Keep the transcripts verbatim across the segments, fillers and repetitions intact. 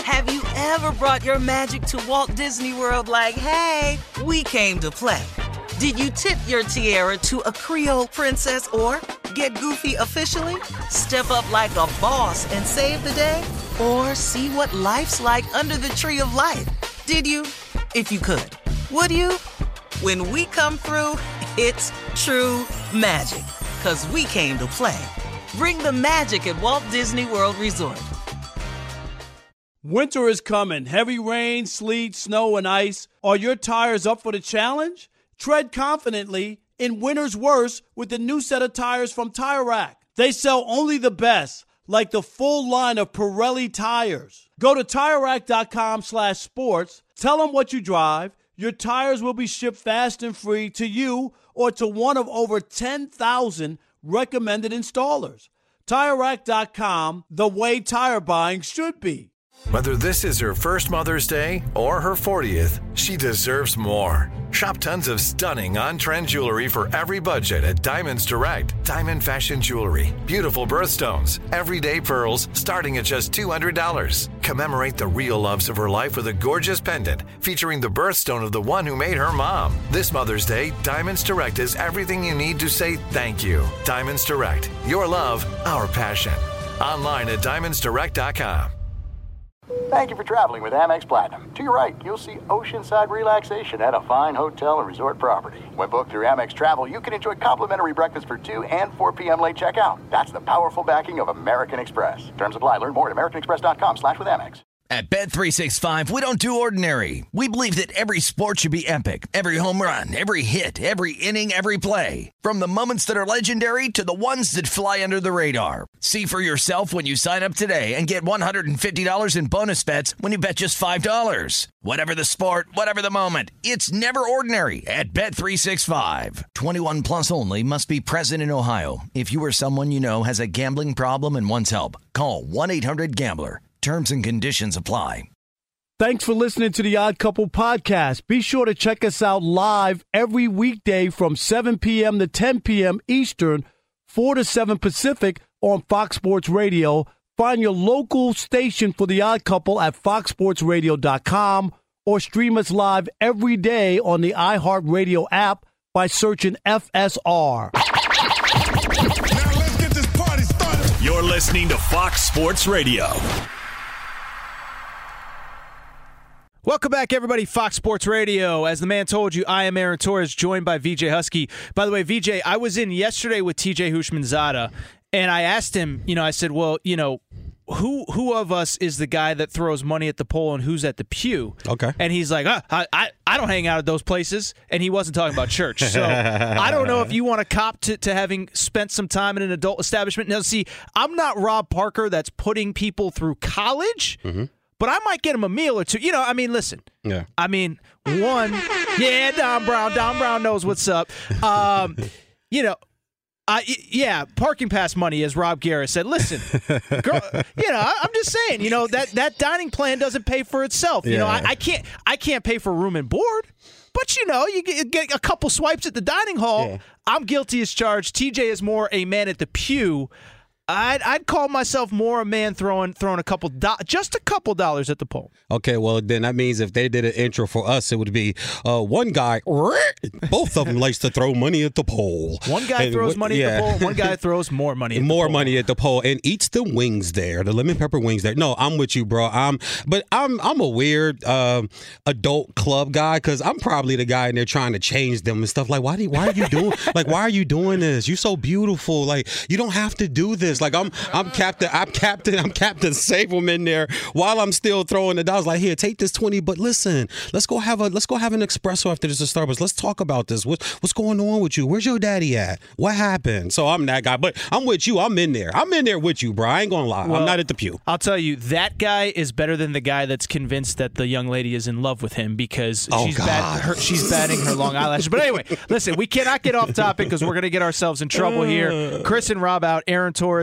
Have you ever brought your magic to Walt Disney World like, hey, we came to play? Did you tip your tiara to a Creole princess or get goofy officially? Step up like a boss and save the day? Or see what life's like under the tree of life? Did you? If you could. Would you? When we come through, it's true magic. 'Cause we came to play. Bring the magic at Walt Disney World Resort. Winter is coming. Heavy rain, sleet, snow, and ice. Are your tires up for the challenge? Tread confidently in winter's worst with the new set of tires from Tire Rack. They sell only the best, like the full line of Pirelli tires. Go to Tire Rack dot com slash sports. Tell them what you drive. Your tires will be shipped fast and free to you or to one of over ten thousand recommended installers. Tire Rack dot com, the way tire buying should be. Whether this is her first Mother's Day or her fortieth, she deserves more. Shop tons of stunning on-trend jewelry for every budget at Diamonds Direct. Diamond fashion jewelry, beautiful birthstones, everyday pearls starting at just two hundred dollars. Commemorate the real loves of her life with a gorgeous pendant featuring the birthstone of the one who made her mom. This Mother's Day, Diamonds Direct is everything you need to say thank you. Diamonds Direct, your love, our passion. Online at Diamonds Direct dot com. Thank you for traveling with Amex Platinum. To your right, you'll see oceanside relaxation at a fine hotel and resort property. When booked through Amex Travel, you can enjoy complimentary breakfast for two and four p.m. late checkout. That's the powerful backing of American Express. Terms apply. Learn more at americanexpress.com slash with Amex. At Bet three sixty-five, we don't do ordinary. We believe that every sport should be epic. Every home run, every hit, every inning, every play. From the moments that are legendary to the ones that fly under the radar. See for yourself when you sign up today and get one hundred fifty dollars in bonus bets when you bet just five dollars. Whatever the sport, whatever the moment, it's never ordinary at Bet three sixty-five. twenty-one plus only. Must be present in Ohio. If you or someone you know has a gambling problem and wants help, call one eight hundred gambler. Terms and conditions apply. Thanks for listening to the Odd Couple podcast. Be sure to check us out live every weekday from seven p.m. to ten p.m. Eastern, four to seven Pacific on Fox Sports Radio. Find your local station for the Odd Couple at fox sports radio dot com or stream us live every day on the iHeartRadio app by searching F S R. Now let's get this party started. You're listening to Fox Sports Radio. Welcome back, everybody. Fox Sports Radio. As the man told you, I am Aaron Torres, joined by V J Husky. By the way, V J, I was in yesterday with T J Houshmandzadeh, and I asked him, you know, I said, well, you know, who who of us is the guy that throws money at the pole and who's at the pew? Okay. And he's like, ah, I, I, I don't hang out at those places. And he wasn't talking about church. So I don't know if you want to cop to, to having spent some time in an adult establishment. Now, see, I'm not Rob Parker that's putting people through college. Mm-hmm. But I might get him a meal or two. You know, I mean, listen. Yeah. I mean, one, yeah, Don Brown. Don Brown knows what's up. Um, you know, uh, yeah, parking pass money, as Rob Garrett said. Listen, girl, you know, I'm just saying, you know, that, that dining plan doesn't pay for itself. You yeah. know, I, I can't I can't pay for room and board. But, you know, you get, get a couple swipes at the dining hall. Yeah. I'm guilty as charged. T J is more a man at the pew. I'd I'd call myself more a man throwing throwing a couple do- just a couple dollars at the pole. Okay, well then that means if they did an intro for us, it would be uh, one guy. Both of them likes to throw money at the pole. One guy and throws what, money yeah. at the pole. One guy throws more money. At more the pole. money at the pole and eats the wings there, the lemon pepper wings there. No, I'm with you, bro. I'm, but I'm I'm a weird um, adult club guy because I'm probably the guy in there trying to change them and stuff. Like, why do you, why are you doing like why are you doing this? You're so beautiful. Like, you don't have to do this. Like, I'm I'm. Captain, I'm Captain, I'm Captain Save them in there while I'm still throwing the dollars. Like, here, take this twenty, but listen, let's go have a let's go have an espresso after this at Starbucks. Let's talk about this. What, what's going on with you? Where's your daddy at? What happened? So I'm that guy, but I'm with you. I'm in there. I'm in there with you, bro. I ain't gonna lie. Well, I'm not at the pew. I'll tell you, that guy is better than the guy that's convinced that the young lady is in love with him because oh, she's, God. bat- her, she's batting her long eyelashes. But anyway, listen, we cannot get off topic because we're going to get ourselves in trouble here. Chris and Rob out. Aaron Torres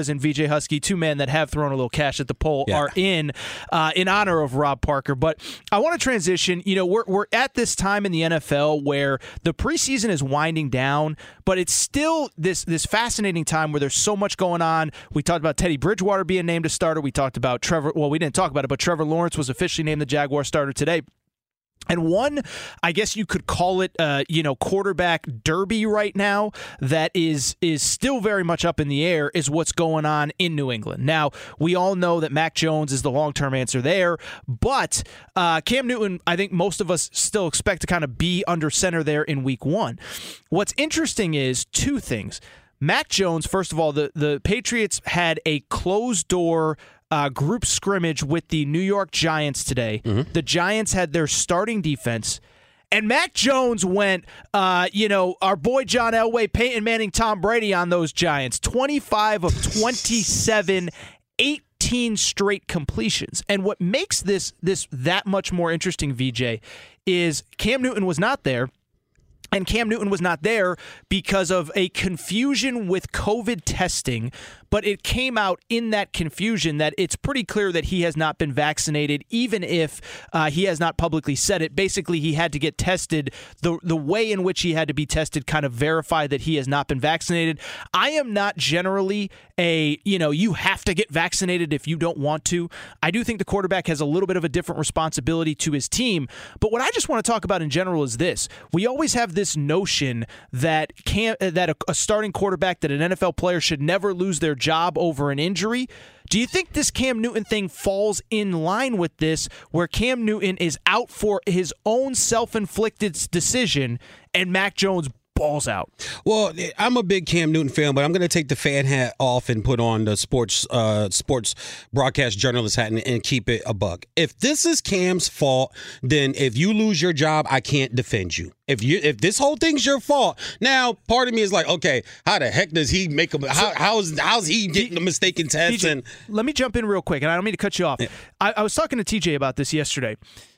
Flores and V J Husky, two men that have thrown a little cash at the poll, Yeah. are in uh, in honor of Rob Parker. But I want to transition. You know, we're we're at this time in the N F L where the preseason is winding down, but it's still this this fascinating time where there's so much going on. We talked about Teddy Bridgewater being named a starter. We talked about Trevor. Well, we didn't talk about it, but Trevor Lawrence was officially named the Jaguar starter today. And one, I guess you could call it, uh, you know, quarterback derby right now that is is still very much up in the air is what's going on in New England. Now, we all know that Mac Jones is the long-term answer there, but uh, Cam Newton, I think most of us still expect to kind of be under center there in week one. What's interesting is two things. Mac Jones, first of all, the, the Patriots had a closed-door Uh, group scrimmage with the New York Giants today. Mm-hmm. The Giants had their starting defense, and Mac Jones went, uh, you know, our boy John Elway, Peyton Manning, Tom Brady on those Giants. twenty-five of twenty-seven, eighteen straight completions. And what makes this this that much more interesting, V J, is Cam Newton was not there. And Cam Newton was not there because of a confusion with COVID testing, but it came out in that confusion that it's pretty clear that he has not been vaccinated, even if uh, he has not publicly said it. Basically, he had to get tested. The, the way in which he had to be tested kind of verified that he has not been vaccinated. I am not generally a, you know, you have to get vaccinated if you don't want to. I do think the quarterback has a little bit of a different responsibility to his team. But what I just want to talk about in general is this. We always have this notion that can that a, a starting quarterback, that an N F L player should never lose their job over an injury. Do you think this Cam Newton thing falls in line with this, where Cam Newton is out for his own self-inflicted decision and Mac Jones balls out? Well, I'm a big Cam Newton fan, but I'm going to take the fan hat off and put on the sports uh, sports broadcast journalist hat and, and keep it a buck. If this is Cam's fault, then if you lose your job, I can't defend you. If you if this whole thing's your fault, now part of me is like, okay, how the heck does he make a how how's how's he getting the mistaken tests? T J, and let me jump in real quick, and I don't mean to cut you off. Yeah. I, I was talking to T J about this yesterday.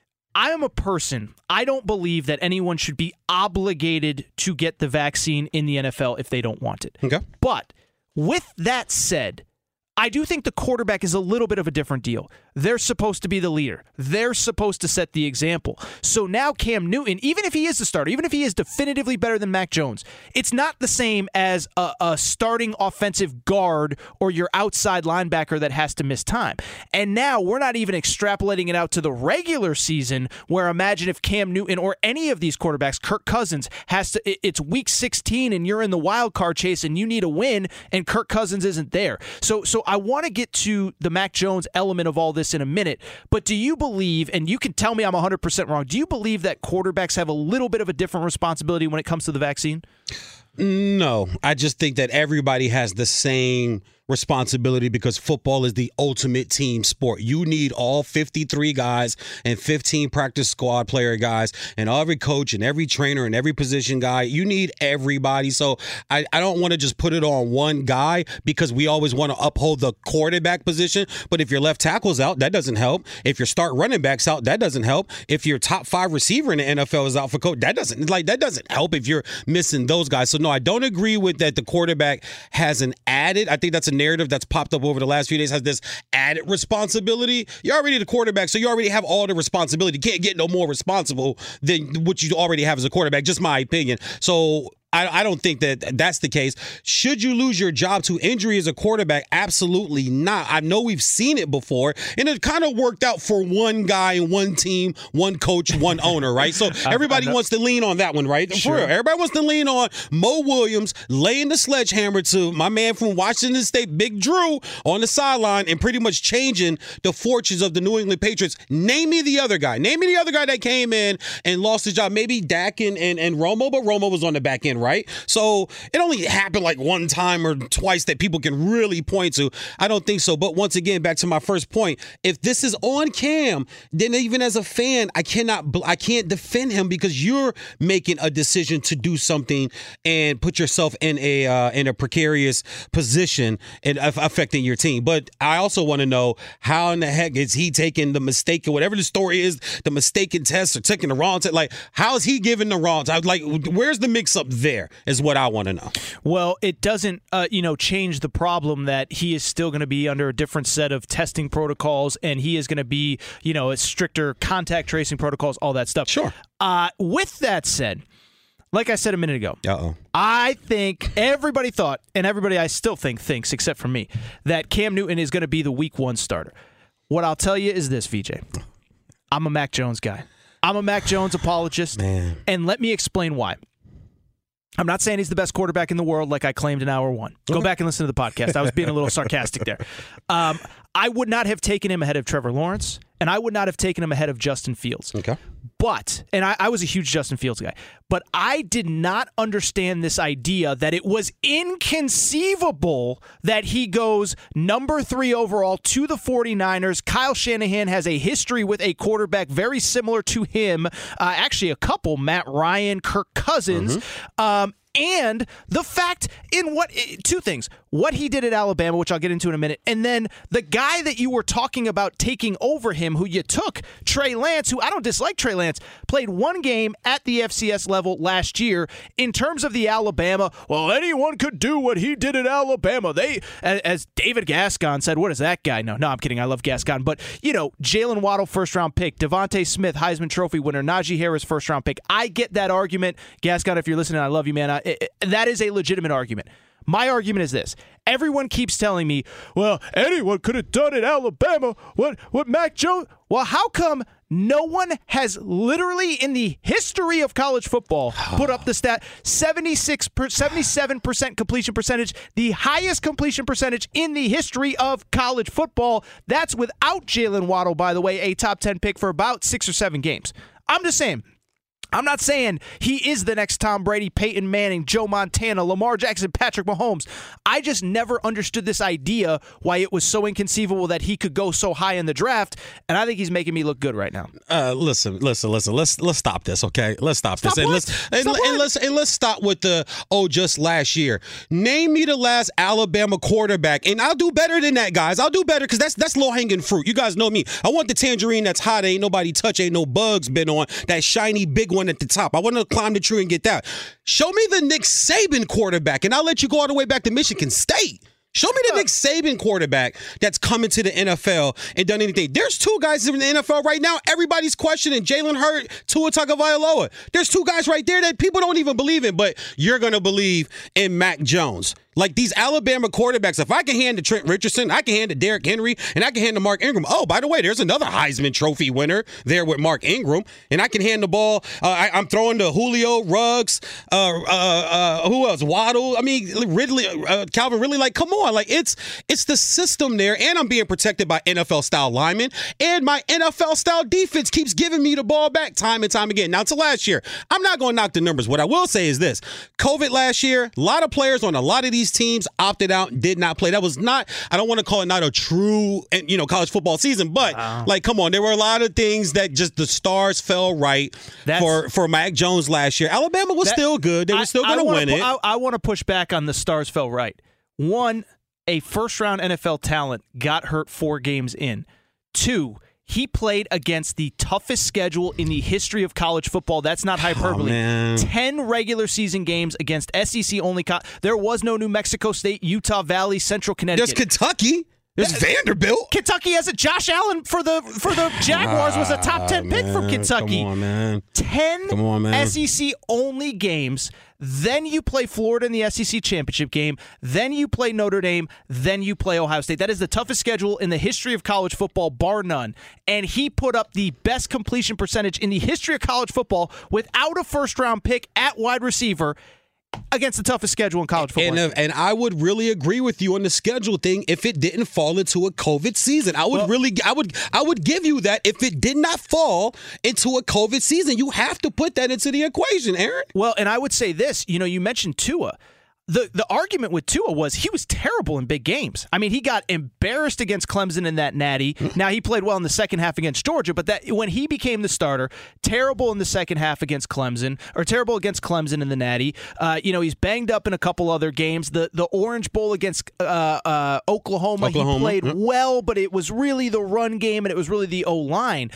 I am a person, I don't believe that anyone should be obligated to get the vaccine in the N F L if they don't want it. Okay. But with that said, I do think the quarterback is a little bit of a different deal. They're supposed to be the leader. They're supposed to set the example. So now Cam Newton, even if he is the starter, even if he is definitively better than Mac Jones, it's not the same as a, a starting offensive guard or your outside linebacker that has to miss time. And now we're not even extrapolating it out to the regular season, where imagine if Cam Newton or any of these quarterbacks, Kirk Cousins, has to, it's week sixteen and you're in the wild card chase and you need a win and Kirk Cousins isn't there. So, so I want to get to the Mac Jones element of all this in a minute, but do you believe, and you can tell me I'm one hundred percent wrong, do you believe that quarterbacks have a little bit of a different responsibility when it comes to the vaccine? No, I just think that everybody has the same responsibility because football is the ultimate team sport. You need all fifty-three guys and fifteen practice squad player guys and every coach and every trainer and every position guy. You need everybody. So I, I don't want to just put it on one guy because we always want to uphold the quarterback position. But if your left tackle's out, that doesn't help. If your start running back's out, that doesn't help. If your top five receiver in the N F L is out for coach, that doesn't like that doesn't help if you're missing those guys. So no, I don't agree with that. The quarterback has an added. I think that's a narrative that's popped up over the last few days, has this added responsibility. You're already the quarterback, so you already have all the responsibility. You can't get no more responsible than what you already have as a quarterback, just my opinion. So I, I don't think that that's the case. Should you lose your job to injury as a quarterback? Absolutely not. I know we've seen it before, and it kind of worked out for one guy and one team, one coach, one owner, right? So everybody wants to lean on that one, right? Sure. For real. Everybody wants to lean on Mo Williams laying the sledgehammer to my man from Washington State, Big Drew, on the sideline and pretty much changing the fortunes of the New England Patriots. Name me the other guy. Name me the other guy that came in and lost his job. Maybe Dak and, and, and Romo, but Romo was on the back end, right? So it only happened like one time or twice that people can really point to. I don't think so. But once again, back to my first point, if this is on Cam, then even as a fan, I cannot, I can't defend him because you're making a decision to do something and put yourself in a uh, in a precarious position and affecting your team. But I also want to know how in the heck is he taking the mistake or whatever the story is, the mistaken test or taking the wrong test? Like, how is he giving the wrong test? Like, where's the mix up there? there is what I want to know. Well, it doesn't, uh, you know, change the problem that he is still going to be under a different set of testing protocols, and he is going to be, you know, a stricter contact tracing protocols, all that stuff. Sure. Uh, with that said, like I said a minute ago, Uh-oh. I think everybody thought, and everybody I still think thinks, except for me, that Cam Newton is going to be the week one starter. What I'll tell you is this, V J. I'm a Mac Jones guy. I'm a Mac Jones apologist, Man. and let me explain why. I'm not saying he's the best quarterback in the world like I claimed in hour one. Go back and listen to the podcast. I was being a little sarcastic there. Um, I would not have taken him ahead of Trevor Lawrence, and I would not have taken him ahead of Justin Fields. Okay. But, and I, I was a huge Justin Fields guy, but I did not understand this idea that it was inconceivable that he goes number three overall to the 49ers. Kyle Shanahan has a history with a quarterback very similar to him, uh, actually a couple, Matt Ryan, Kirk Cousins, mm-hmm. um, and the fact in what, two things, what he did at Alabama, which I'll get into in a minute, and then the guy that you were talking about taking over him, who you took, Trey Lance, who I don't dislike Trey Lance, played one game at the F C S level last year. In terms of the Alabama, well, anyone could do what he did at Alabama. They, as David Gascon said, what is that guy? No, no, I'm kidding. I love Gascon. But, you know, Jalen Waddle, first-round pick. Devontae Smith, Heisman Trophy winner. Najee Harris, first-round pick. I get that argument. Gascon, if you're listening, I love you, man. I, it, it, that is a legitimate argument. My argument is this. Everyone keeps telling me, well, anyone could have done it at Alabama. What, what Mac Jones? Well, how come no one has literally in the history of college football put up the stat seventy-six, seventy-seven percent completion percentage, the highest completion percentage in the history of college football? That's without Jalen Waddle, by the way, a top ten pick for about six or seven games. I'm just saying. I'm not saying he is the next Tom Brady, Peyton Manning, Joe Montana, Lamar Jackson, Patrick Mahomes. I just never understood this idea, why it was so inconceivable that he could go so high in the draft, and I think he's making me look good right now. Uh, listen, listen, listen. Let's let's stop this, okay? Let's stop, stop this, and what? let's and, stop and let's and let's stop with the oh, just last year. Name me the last Alabama quarterback, and I'll do better than that, guys. I'll do better because that's that's low hanging fruit. You guys know me. I want the tangerine that's hot, ain't nobody touch, ain't no bugs been on. That shiny big one at the top. I want to climb the tree and get that. Show me the Nick Saban quarterback, and I'll let you go all the way back to Michigan State. Show me the Nick Saban quarterback that's coming to the N F L and done anything. There's two guys in the N F L right now. Everybody's questioning Jalen Hurts, Tua Tagovailoa. There's two guys right there that people don't even believe in, but you're going to believe in Mac Jones. Like these Alabama quarterbacks, if I can hand to Trent Richardson, I can hand to Derrick Henry, and I can hand to Mark Ingram. Oh, by the way, there's another Heisman Trophy winner there with Mark Ingram, and I can hand the ball. Uh, I, I'm throwing to Julio, Ruggs, uh, uh, uh, who else? Waddle. I mean, Ridley, uh, Calvin Ridley. Like, come on, like it's it's the system there, and I'm being protected by N F L style linemen, and my N F L style defense keeps giving me the ball back time and time again. Now to last year, I'm not going to knock the numbers. What I will say is this: COVID last year, a lot of players on a lot of these teams opted out and did not play. That was not, I don't want to call it not a true, you know, college football season, but wow. like, come on, there were a lot of things that just the stars fell right That's, for, for Mac Jones last year. Alabama was that, still good. They were still going to win it. I, I want to push back on the stars fell right. One, a first-round N F L talent got hurt four games in. Two, he played against the toughest schedule in the history of college football. That's not hyperbole. Oh, Ten regular season games against S E C only. Co- there was no New Mexico State, Utah Valley, Central Connecticut. There's Kentucky. There's uh, Vanderbilt. Kentucky has a Josh Allen for the for the Jaguars was a top ten pick man, from Kentucky. Come on, man. Ten come on, man. S E C only games. Then you play Florida in the S E C championship game. Then you play Notre Dame. Then you play Ohio State. That is the toughest schedule in the history of college football, bar none. And he put up the best completion percentage in the history of college football without a first-round pick at wide receiver against the toughest schedule in college football. And, uh, and I would really agree with you on the schedule thing if it didn't fall into a COVID season. I would well, really, I would, I would give you that if it did not fall into a COVID season. You have to put that into the equation, Aaron. Well, and I would say this, you know, you mentioned Tua. The the argument with Tua was he was terrible in big games. I mean, he got embarrassed against Clemson in that natty. Now, he played well in the second half against Georgia, but that when he became the starter, terrible in the second half against Clemson, or terrible against Clemson in the natty. Uh, you know, he's banged up in a couple other games. The the Orange Bowl against uh, uh, Oklahoma, Oklahoma, he played yep. well, but it was really the run game, and it was really the O-line.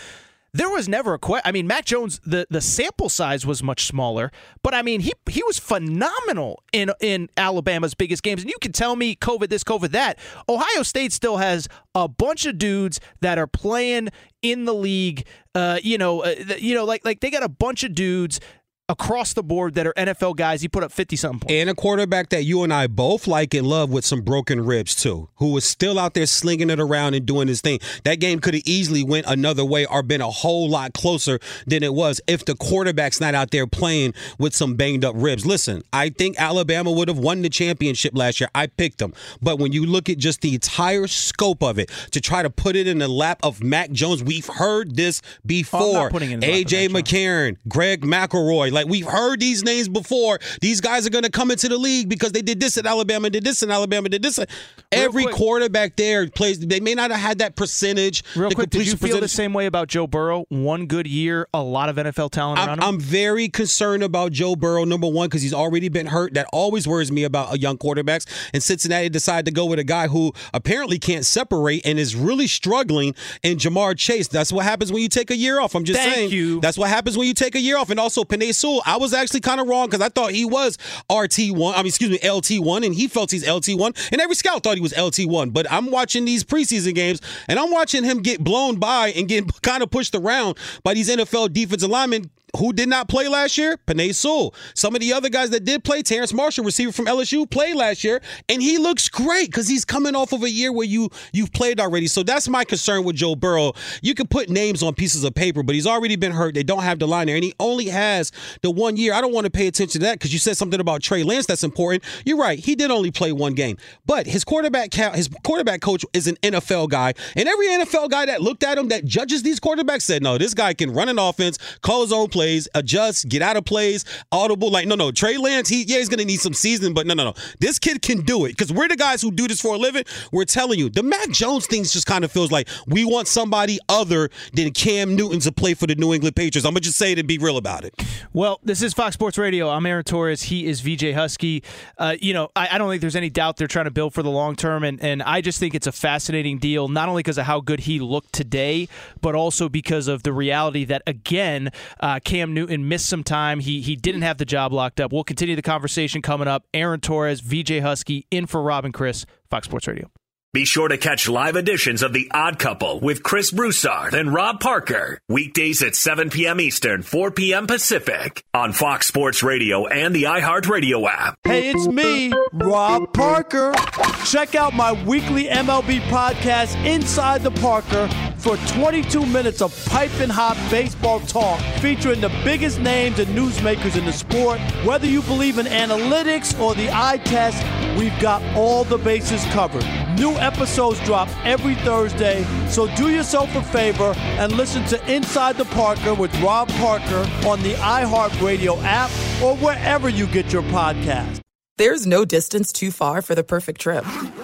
there was never a question. I mean, Mac Jones, the, the sample size was much smaller, but I mean, he he was phenomenal in in Alabama's biggest games. And you can tell me COVID this, COVID that. Ohio State still has a bunch of dudes that are playing in the league. Uh, you know, uh, you know, like like they got a bunch of dudes across the board that are N F L guys. He put up fifty-something points. And a quarterback that you and I both like and love with some broken ribs, too, who was still out there slinging it around and doing his thing. That game could have easily went another way or been a whole lot closer than it was if the quarterback's not out there playing with some banged-up ribs. Listen, I think Alabama would have won the championship last year. I picked them. But when you look at just the entire scope of it, to try to put it in the lap of Mac Jones, we've heard this before. Oh, I'm not putting it in the lap A of J Mac Jones. McCarron, Greg McElroy. Like, we've heard these names before. These guys are going to come into the league because they did this at Alabama, did this in Alabama, did this. Every quick. quarterback there plays. They may not have had that percentage. Real the quick, did you completion feel the percentage. same way about Joe Burrow? One good year, a lot of N F L talent around I'm, him? I'm very concerned about Joe Burrow, number one, because he's already been hurt. That always worries me about a young quarterbacks. And Cincinnati decided to go with a guy who apparently can't separate and is really struggling in Jamar Chase. That's what happens when you take a year off. I'm just Thank saying. you. That's what happens when you take a year off. And also, Penei Sewell, I was actually kind of wrong because I thought he was R T one. I mean, excuse me, L T one, and he felt he's L T one. And every scout thought he was L T one. But I'm watching these preseason games, and I'm watching him get blown by and get kind of pushed around by these N F L defensive linemen who did not play last year. Penei Sewell. Some of the other guys that did play, Terrence Marshall, receiver from L S U, played last year, and he looks great because he's coming off of a year where you, you've played already. So that's my concern with Joe Burrow. You can put names on pieces of paper, but he's already been hurt. They don't have the line there, and he only has the one year. I don't want to pay attention to that because you said something about Trey Lance that's important. You're right. He did only play one game, but his quarterback his quarterback coach is an N F L guy, and every N F L guy that looked at him that judges these quarterbacks said, no, this guy can run an offense, call his own plays, adjust, get out of plays, audible. Like, no, no, Trey Lance, he yeah, he's going to need some seasoning, but no, no, no. This kid can do it because we're the guys who do this for a living. We're telling you, the Mac Jones thing just kind of feels like we want somebody other than Cam Newton to play for the New England Patriots. I'm going to just say it and be real about it. Well, this is Fox Sports Radio. I'm Aaron Torres. He is V J Husky. Uh, you know, I, I don't think there's any doubt they're trying to build for the long term, and, and I just think it's a fascinating deal, not only because of how good he looked today, but also because of the reality that, again, uh, Cam Newton missed some time. He he didn't have the job locked up. We'll continue the conversation coming up. Aaron Torres, V J Husky, in for Rob and Chris, Fox Sports Radio. Be sure to catch live editions of The Odd Couple with Chris Broussard and Rob Parker. Weekdays at seven p.m. Eastern, four p.m. Pacific on Fox Sports Radio and the iHeartRadio app. Hey, it's me, Rob Parker. Check out my weekly M L B podcast, Inside the Parker, for twenty-two minutes of piping hot baseball talk featuring the biggest names and newsmakers in the sport. Whether you believe in analytics or the eye test, we've got all the bases covered. New episodes drop every Thursday, so do yourself a favor and listen to Inside the Parker with Rob Parker on the iHeartRadio app or wherever you get your podcast. There's no distance too far for the perfect trip.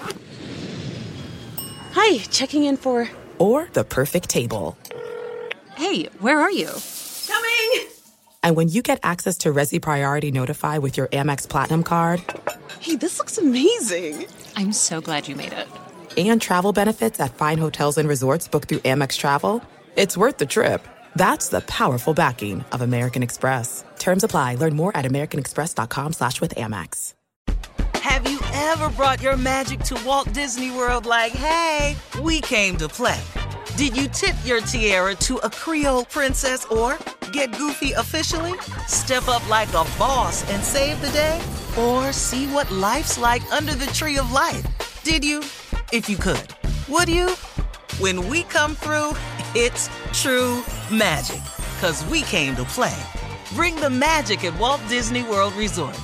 Hi, checking in for... Or the perfect table. Hey, where are you? Coming! And when you get access to Resi Priority Notify with your Amex Platinum card... Hey, this looks amazing. I'm so glad you made it. And travel benefits at fine hotels and resorts booked through Amex Travel, it's worth the trip. That's the powerful backing of American Express. Terms apply. Learn more at americanexpress.com slash with Amex. Have you ever brought your magic to Walt Disney World like, hey, we came to play? Did you tip your tiara to a Creole princess or get goofy officially? Step up like a boss and save the day? Or see what life's like under the tree of life? Did you? If you could. Would you? When we come through, it's true magic. 'Cause we came to play. Bring the magic at Walt Disney World Resort.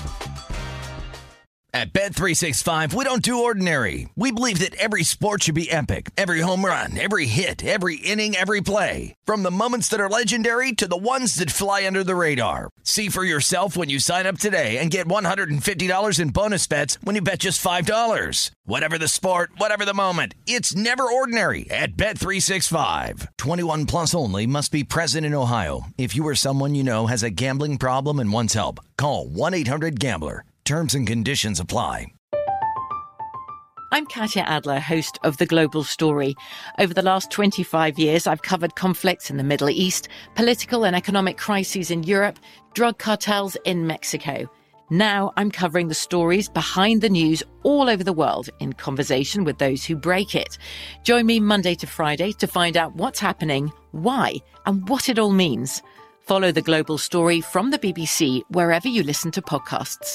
At Bet three sixty-five, we don't do ordinary. We believe that every sport should be epic. Every home run, every hit, every inning, every play. From the moments that are legendary to the ones that fly under the radar. See for yourself when you sign up today and get one hundred fifty dollars in bonus bets when you bet just five dollars. Whatever the sport, whatever the moment, it's never ordinary at Bet three sixty-five. twenty-one plus only. Must be present in Ohio. If you or someone you know has a gambling problem and wants help, call one eight hundred gambler. Terms and conditions apply. I'm Katya Adler, host of The Global Story. Over the last twenty-five years, I've covered conflicts in the Middle East, political and economic crises in Europe, drug cartels in Mexico. Now I'm covering the stories behind the news all over the world in conversation with those who break it. Join me Monday to Friday to find out what's happening, why, and what it all means. Follow The Global Story from the B B C wherever you listen to podcasts.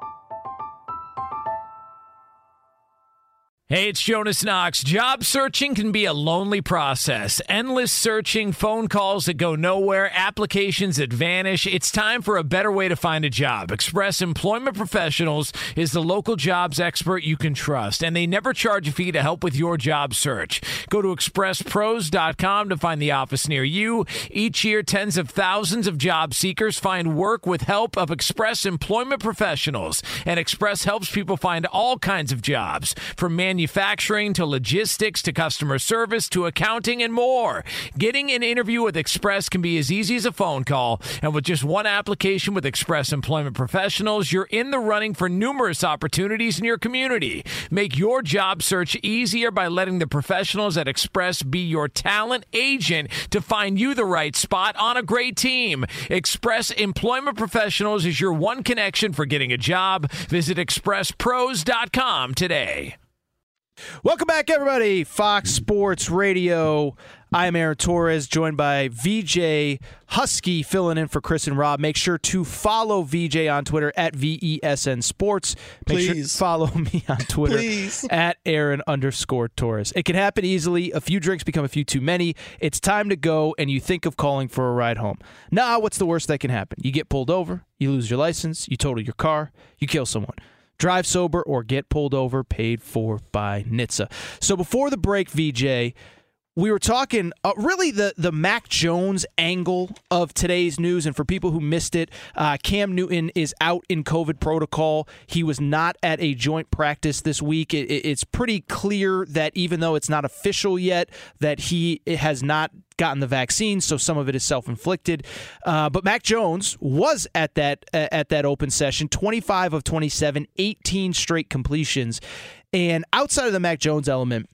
Hey, it's Jonas Knox. Job searching can be a lonely process. Endless searching, phone calls that go nowhere, applications that vanish. It's time for a better way to find a job. Express Employment Professionals is the local jobs expert you can trust, and they never charge a fee to help with your job search. Go to express pros dot com to find the office near you. Each year, tens of thousands of job seekers find work with help of Express Employment Professionals, and Express helps people find all kinds of jobs, from manufacturing Manufacturing to logistics to customer service to accounting and more. Getting an interview with Express can be as easy as a phone call, and with just one application with Express Employment Professionals, you're in the running for numerous opportunities in your community. Make your job search easier by letting the professionals at Express be your talent agent to find you the right spot on a great team. Express Employment Professionals is your one connection for getting a job. Visit express pros dot com today. Welcome back, everybody. Fox Sports Radio. I'm Aaron Torres, joined by V J Husky, filling in for Chris and Rob. Make sure to follow V J on Twitter at V E S N Sports. Make Please. sure to follow me on Twitter Please. at Aaron underscore Torres. It can happen easily. A few drinks become a few too many. It's time to go, and you think of calling for a ride home. Now, what's the worst that can happen? You get pulled over, you lose your license, you total your car, you kill someone. Drive sober or get pulled over, paid for by N H T S A. So before the break, V J, we were talking uh, really the, the Mac Jones angle of today's news. And for people who missed it, uh, Cam Newton is out in COVID protocol. He was not at a joint practice this week. It, it, it's pretty clear that even though it's not official yet, that he has not gotten the vaccine, so some of it is self-inflicted. Uh, but Mac Jones was at that uh, at that open session, twenty-five of twenty-seven, eighteen straight completions. And outside of the Mac Jones element,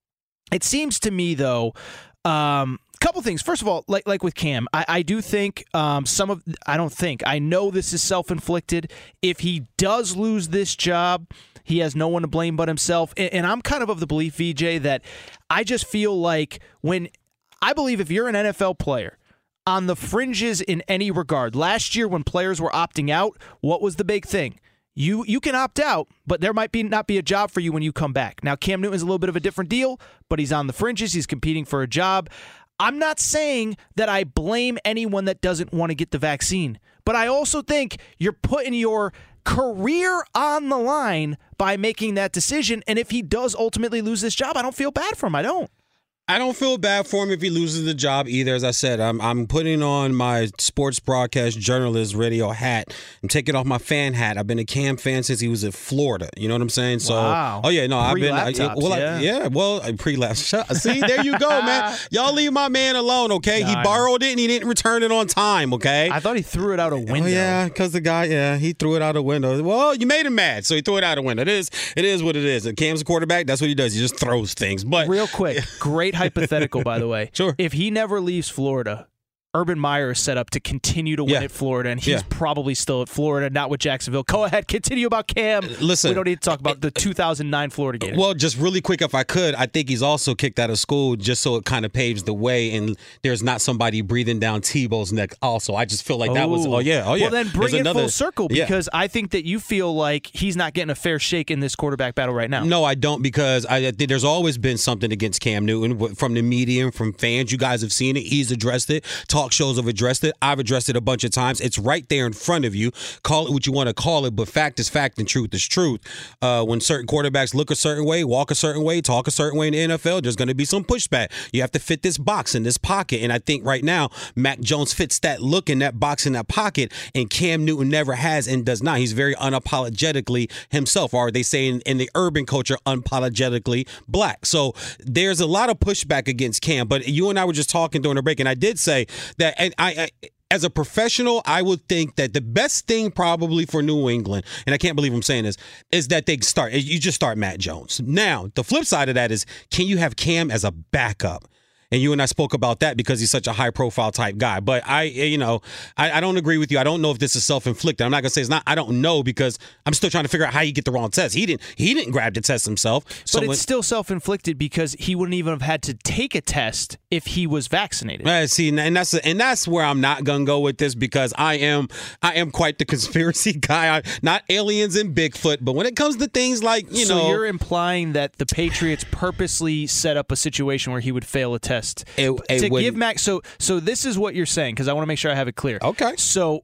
it seems to me, though, um, a couple things. First of all, like like with Cam, I, I do think um, some of, I don't think, I know this is self-inflicted. If he does lose this job, he has no one to blame but himself. And, and I'm kind of of the belief, V J, that I just feel like when, I believe if you're an N F L player on the fringes in any regard, last year when players were opting out, what was the big thing? You you can opt out, but there might be not be a job for you when you come back. Now, Cam Newton's a little bit of a different deal, but he's on the fringes. He's competing for a job. I'm not saying that I blame anyone that doesn't want to get the vaccine, but I also think you're putting your career on the line by making that decision. And if he does ultimately lose this job, I don't feel bad for him. I don't. I don't feel bad for him if he loses the job either. As I said, I'm I'm putting on my sports broadcast journalist radio hat and taking off my fan hat. I've been a Cam fan since he was at Florida. You know what I'm saying? So, wow. Oh yeah, no, I've been. I, well, yeah. I, yeah, well, pre-lapse. See, there you go, man. Y'all leave my man alone, okay? No, he borrowed it and he didn't return it on time, okay? I thought he threw it out a window. Oh yeah, because the guy, yeah, he threw it out a window. Well, you made him mad, so he threw it out a window. It is, it is what it is. And Cam's a quarterback. That's what he does. He just throws things. But real quick, great hypothetical, by the way. Sure. If he never leaves Florida, Urban Meyer is set up to continue to win Yeah. at Florida, and he's Yeah. probably still at Florida, not with Jacksonville. Go ahead, continue about Cam. Listen, we don't need to talk about the two thousand nine Florida game. Well, just really quick, if I could, I think he's also kicked out of school just so it kind of paves the way, and there's not somebody breathing down Tebow's neck. Also, I just feel like that was. Oh yeah, oh yeah. Well, then bring There's it another, full circle yeah. because I think that you feel like he's not getting a fair shake in this quarterback battle right now. No, I don't, because I, I think there's always been something against Cam Newton from the media and from fans. You guys have seen it. He's addressed it. Talk shows have addressed it. I've addressed it a bunch of times. It's right there in front of you. Call it what you want to call it, but fact is fact and truth is truth. Uh, when certain quarterbacks look a certain way, walk a certain way, talk a certain way in the N F L, there's going to be some pushback. You have to fit this box in this pocket, and I think right now Mac Jones fits that look in that box in that pocket, and Cam Newton never has and does not. He's very unapologetically himself, or they say in, in the urban culture, unapologetically black. So there's a lot of pushback against Cam, but you and I were just talking during the break, and I did say that, and I, I as a professional, I would think that the best thing probably for New England, and I can't believe I'm saying this, is that they start, you just start Mac Jones. Now, the flip side of that is, can you have Cam as a backup? And you and I spoke about that because he's such a high-profile type guy. But I, you know, I, I don't agree with you. I don't know if this is self-inflicted. I'm not gonna say it's not. I don't know because I'm still trying to figure out how you get the wrong test. He didn't. He didn't grab the test himself. So but it's when, still self-inflicted because he wouldn't even have had to take a test if he was vaccinated. Uh, see, and that's and that's where I'm not gonna go with this because I am I am quite the conspiracy guy. I, not aliens and Bigfoot, but when it comes to things like you so know, you're implying that the Patriots purposely set up a situation where he would fail a test. It, it to wouldn't. give Mac, so so this is what you're saying because I want to make sure I have it clear. Okay. So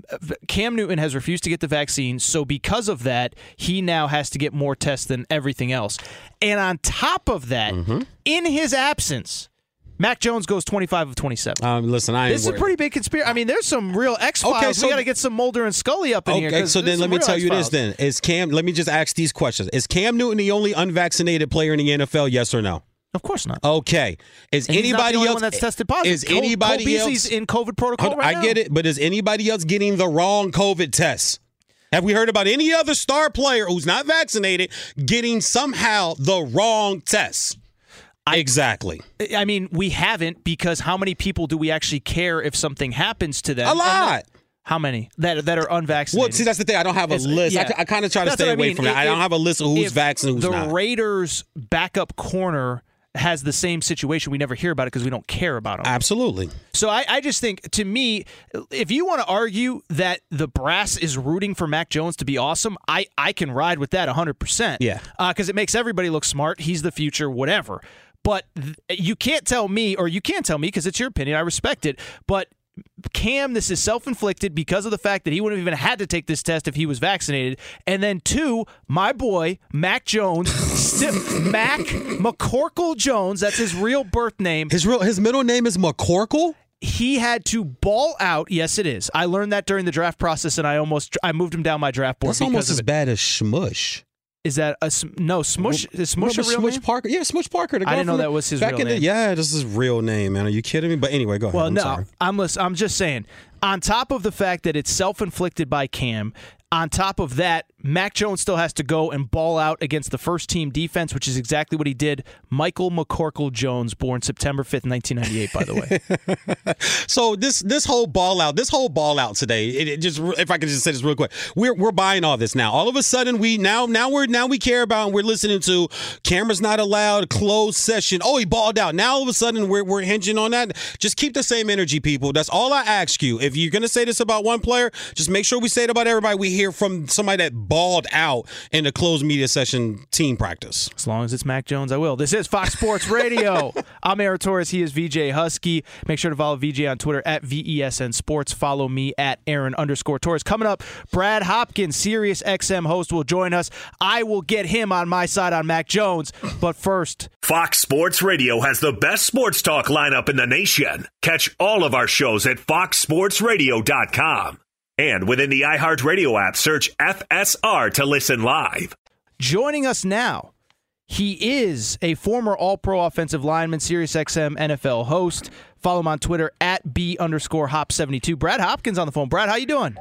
Cam Newton has refused to get the vaccine, so because of that, he now has to get more tests than everything else. And on top of that, mm-hmm. in his absence, Mac Jones goes twenty-five of twenty-seven. Um, listen, I ain't this is a pretty big conspiracy. I mean, there's some real X-Files. Okay, so we got to get some Mulder and Scully up in okay, here. Okay, so then let me tell you X-Files. this. Then is Cam? Let me just ask these questions: Is Cam Newton the only unvaccinated player in the N F L? Yes or no? Of course not. Okay. Is and he's anybody not the only else one that's tested positive? Is Cole, anybody Cole else Beasley's in COVID protocol right I now. get it, but is anybody else getting the wrong COVID test? Have we heard about any other star player who's not vaccinated getting somehow the wrong test? I, exactly. I mean, we haven't because how many people do we actually care if something happens to them? A lot. How many that that are unvaccinated? Well, see, that's the thing. I don't have a it's, list. Yeah. I, I kind of try to that's stay I away mean. from that. If, I don't have a list of who's vaccinated, who's the not. The Raiders' backup corner has the same situation. We never hear about it because we don't care about them. Absolutely. So I, I just think, to me, if you want to argue that the brass is rooting for Mac Jones to be awesome, I, I can ride with that one hundred percent. Yeah. Because uh, it makes everybody look smart. He's the future, whatever. But th- you can't tell me, or you can't tell me because it's your opinion. I respect it. But Cam, this is self-inflicted because of the fact that he wouldn't have even had to take this test if he was vaccinated. And then two, my boy, Mac Jones, st- Mac McCorkle Jones, that's his real birth name. His real his middle name is McCorkle? He had to ball out. Yes, it is. I learned that during the draft process, and I almost I moved him down my draft board. That's almost as it. bad as Shmush. Is that a no Smush? Is Smush a real Smush name? Parker? Yeah, Smush Parker. The I didn't know that was his back real in name. The, yeah, this is his real name, man. Are you kidding me? But anyway, go ahead. Well, I'm no, sorry. I'm listen, I'm just saying. On top of the fact that it's self-inflicted by Cam, on top of that, Mac Jones still has to go and ball out against the first-team defense, which is exactly what he did. Michael McCorkle Jones, born September fifth, nineteen ninety-eight, by the way. So this this whole ball out, this whole ball out today, it, it just if I could just say this real quick, we're we're buying all this now. All of a sudden, we now now we're now we care about and we're listening to cameras not allowed, closed session. Oh, he balled out. Now all of a sudden we're we're hinging on that. Just keep the same energy, people. That's all I ask you. If you're gonna say this about one player, just make sure we say it about everybody. We hear from somebody that balled out in a closed media session team practice. As long as it's Mac Jones, I will. This is Fox Sports Radio. I'm Aaron Torres. He is V J Husky. Make sure to follow V J on Twitter at V E S N Sports. Follow me at Aaron underscore Torres. Coming up, Brad Hopkins, Sirius X M host, will join us. I will get him on my side on Mac Jones. But first, Fox Sports Radio has the best sports talk lineup in the nation. Catch all of our shows at fox sports radio dot com. And within the iHeartRadio app, search F S R to listen live. Joining us now, he is a former All-Pro offensive lineman, Sirius X M N F L host. Follow him on Twitter at B underscore Hop seventy-two. Brad Hopkins on the phone. Brad, how you doing?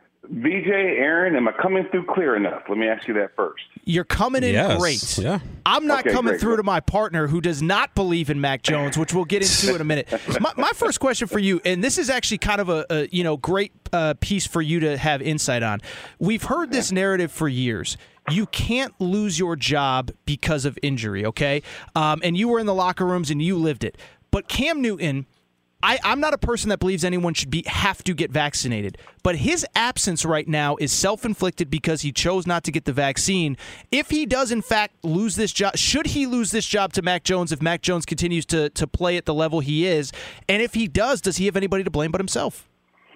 V J, Aaron, am I coming through clear enough? Let me ask you that first. You're coming in yes. great. Yeah. I'm not okay, coming great, through great. to my partner who does not believe in Mac Jones, which we'll get into in a minute. My, my first question for you, and this is actually kind of a, a you know great uh, piece for you to have insight on. We've heard this narrative for years. You can't lose your job because of injury, okay? Um, and you were in the locker rooms and you lived it. But Cam Newton, I, I'm not a person that believes anyone should be have to get vaccinated, but his absence right now is self-inflicted because he chose not to get the vaccine. If he does, in fact, lose this job, should he lose this job to Mac Jones if Mac Jones continues to, to play at the level he is? And if he does, does he have anybody to blame but himself?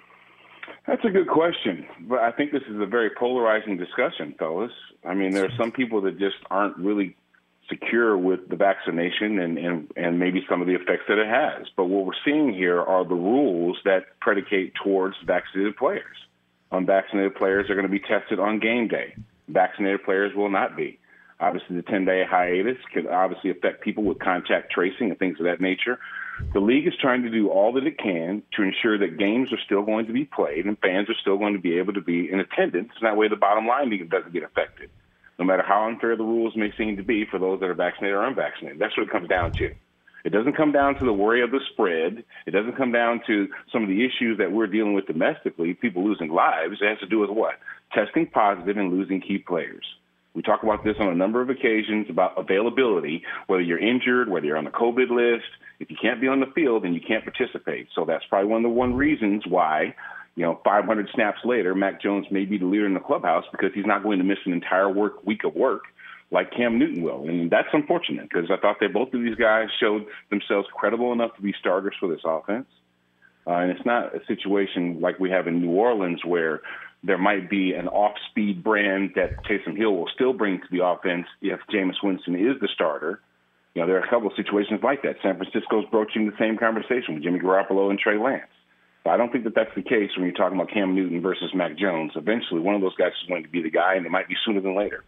That's a good question, but I think this is a very polarizing discussion, fellas. I mean, there are some people that just aren't really secure with the vaccination and, and, and maybe some of the effects that it has. But what we're seeing here are the rules that predicate towards vaccinated players. Unvaccinated players are going to be tested on game day. Vaccinated players will not be. Obviously, the ten-day hiatus could obviously affect people with contact tracing and things of that nature. the league is trying to do all that it can to ensure that games are still going to be played and fans are still going to be able to be in attendance. And that way the bottom line doesn't get affected, no matter how unfair the rules may seem to be for those that are vaccinated or unvaccinated. That's what it comes down to. It doesn't come down to the worry of the spread. It doesn't come down to some of the issues that we're dealing with domestically, people losing lives. It has to do with what? Testing positive and losing key players. We talk about this on a number of occasions about availability, whether you're injured, whether you're on the COVID list. If you can't be on the field, then you can't participate. So that's probably one of the one reasons why, you know, five hundred snaps later, Mac Jones may be the leader in the clubhouse because he's not going to miss an entire work week of work like Cam Newton will. And that's unfortunate because I thought that both of these guys showed themselves credible enough to be starters for this offense. Uh, and it's not a situation like we have in New Orleans where there might be an off-speed brand that Taysom Hill will still bring to the offense if Jameis Winston is the starter. You know, there are a couple of situations like that. San Francisco's broaching the same conversation with Jimmy Garoppolo and Trey Lance. But I don't think that that's the case when you're talking about Cam Newton versus Mac Jones. Eventually, one of those guys is going to be the guy, and it might be sooner than later.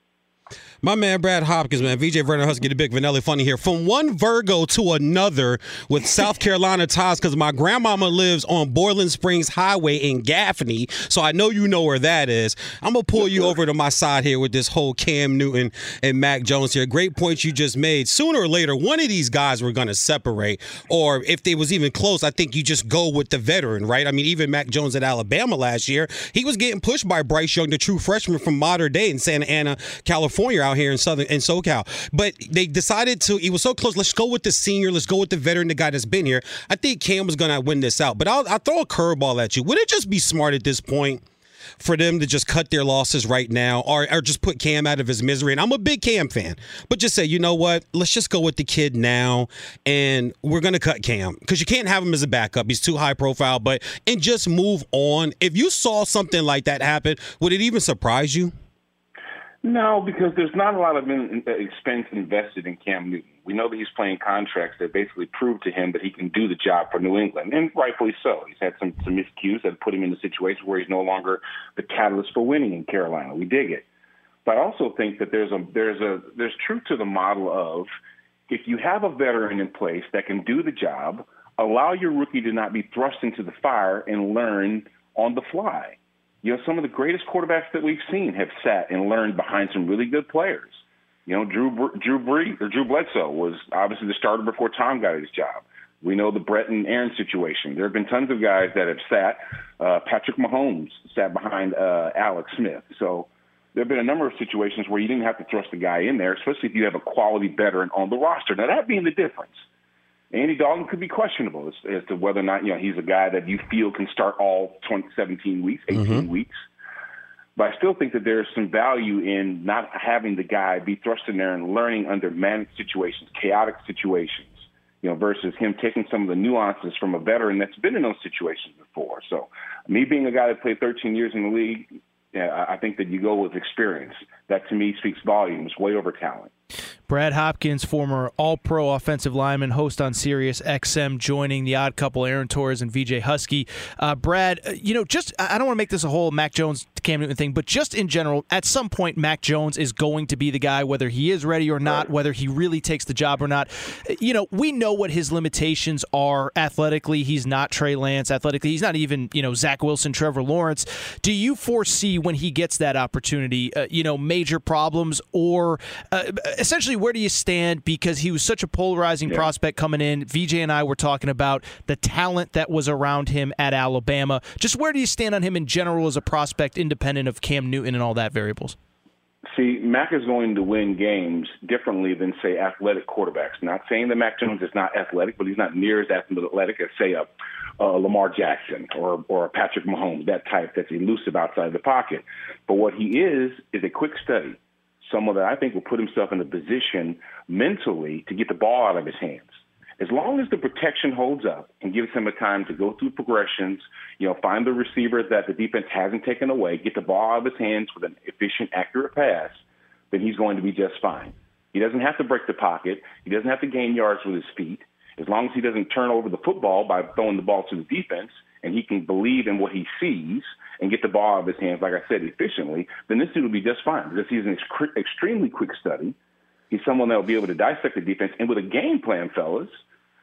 My man, Brad Hopkins, man. V J Vernon Husky, the Big Vanelli Funny here. From one Virgo to another with South Carolina ties because my grandmama lives on Boiling Springs Highway in Gaffney, so I know you know where that is. I'm going to pull you over to my side here with this whole Cam Newton and Mac Jones here. Great point you just made. Sooner or later, one of these guys were going to separate, or if they was even close, I think you just go with the veteran, right? I mean, even Mac Jones at Alabama last year, he was getting pushed by Bryce Young, the true freshman from Mater Dei in Santa Ana, California, out here in Southern in SoCal. But they decided to, he was so close, let's go with the senior, let's go with the veteran, the guy that's been here. I think Cam was going to win this out. But I'll, I'll throw a curveball at you. Would it just be smart at this point for them to just cut their losses right now or, or just put Cam out of his misery? And I'm a big Cam fan, but just say, you know what, let's just go with the kid now and we're going to cut Cam because you can't have him as a backup. He's too high profile, but and just move on. If you saw something like that happen, would it even surprise you? No, because there's not a lot of expense invested in Cam Newton. We know that he's playing contracts that basically prove to him that he can do the job for New England, and rightfully so. He's had some, some miscues that put him in a situation where he's no longer the catalyst for winning in Carolina. We dig it. But I also think that there's a there's a there's truth to the model of if you have a veteran in place that can do the job, allow your rookie to not be thrust into the fire and learn on the fly. You know, some of the greatest quarterbacks that we've seen have sat and learned behind some really good players. You know, Drew Drew Brees or Drew Bledsoe was obviously the starter before Tom got his job. We know the Brett and Aaron situation. There have been tons of guys that have sat. Uh, Patrick Mahomes sat behind uh, Alex Smith. So there have been a number of situations where you didn't have to thrust the guy in there, especially if you have a quality veteran on the roster. Now, that being the difference, Andy Dalton could be questionable as, as to whether or not, you know, he's a guy that you feel can start all twenty, seventeen weeks, eighteen mm-hmm. weeks. But I still think that there's some value in not having the guy be thrust in there and learning under managed situations, chaotic situations, you know, versus him taking some of the nuances from a veteran that's been in those situations before. So me being a guy that played thirteen years in the league, yeah, I think that you go with experience. That, to me, speaks volumes way over talent. Brad Hopkins, former All-Pro offensive lineman, host on Sirius X M, joining the Odd Couple, Aaron Torres and V J Husky. Uh, Brad, you know, just I don't want to make this a whole Mac Jones, Cam Newton thing, but just in general, at some point, Mac Jones is going to be the guy, whether he is ready or not, whether he really takes the job or not. You know, we know what his limitations are athletically. He's not Trey Lance athletically. He's not even, you know, Zach Wilson, Trevor Lawrence. Do you foresee when he gets that opportunity, uh, you know, major problems or uh, essentially where do you stand? Because he was such a polarizing yeah. prospect coming in. V J and I were talking about the talent that was around him at Alabama. Just where do you stand on him in general as a prospect, independent of Cam Newton and all that variables? See, Mac is going to win games differently than, say, athletic quarterbacks. Not saying that Mac Jones is not athletic, but he's not near as athletic as, say, a, a Lamar Jackson or, or a Patrick Mahomes, that type that's elusive outside the pocket. But what he is is a quick study. Someone that I think will put himself in a position mentally to get the ball out of his hands. As long as the protection holds up and gives him a time to go through progressions, you know, find the receiver that the defense hasn't taken away, get the ball out of his hands with an efficient, accurate pass, then he's going to be just fine. He doesn't have to break the pocket. He doesn't have to gain yards with his feet. As long as he doesn't turn over the football by throwing the ball to the defense and he can believe in what he sees and get the ball out of his hands, like I said, efficiently, then this dude will be just fine because he's an ex- extremely quick study. He's someone that will be able to dissect the defense. And with a game plan, fellas,